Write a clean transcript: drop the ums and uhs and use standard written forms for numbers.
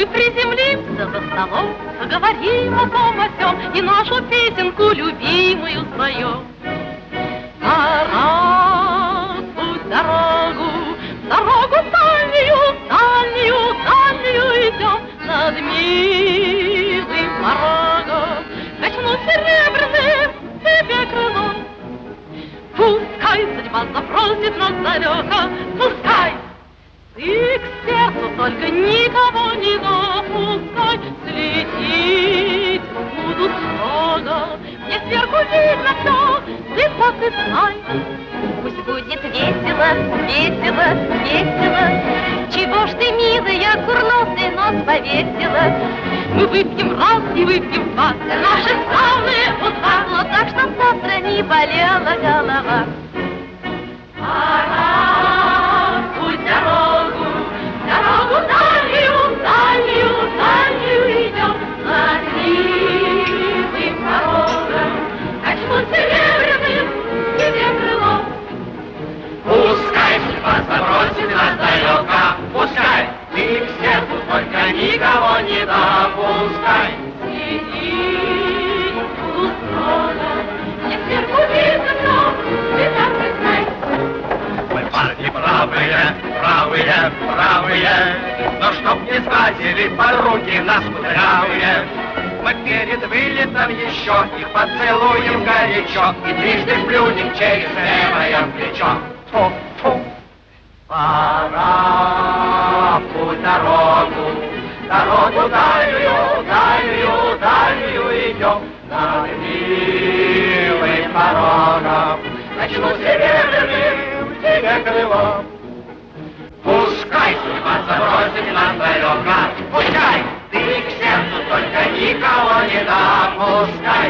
Мы приземлимся за столом, поговорим о том о сём и нашу песенку любимую споем. Путь дорогу, дорогу дальнюю, дальнюю, дальнюю идем над милым порогом. Качну серебряным тебе крылом. Пускай судьба запросит нас далеко, пускай. Ты к сердцу только никого не допускай, слететь буду строго. Мне сверху видно все, ты так и знай. Пусть будет весело, весело, весело. Чего ж ты, милая, курносый нос повесила? Мы выпьем раз и выпьем два за наши славные уста, но так, чтоб завтра не болела голова. Пора, пусть дорогу, дорогу дальнюю, дальнюю, дальнюю идем над милым порогом. Качну серебряным тебе крылом. Пускай судьба забросит нас далеко, пускай ты к сердцу только никого не допускай. Следить буду строго, мне сверху видно все, ты так и знай. Мы парни правые, правые, правые, но чтоб не схватили подруги нас кудрявые, мы перед вылетом еще их поцелуем горячо и трижды плюнем через левое плечо. Фу-фу. Пора путь дорогу, дорогу дальнюю, дальнюю, дальнюю идем над милым порогом. Начну серебряным тебе крылом. Пускай судьба забросит нас далеко, пускай ты к сердцу только никого не допускай.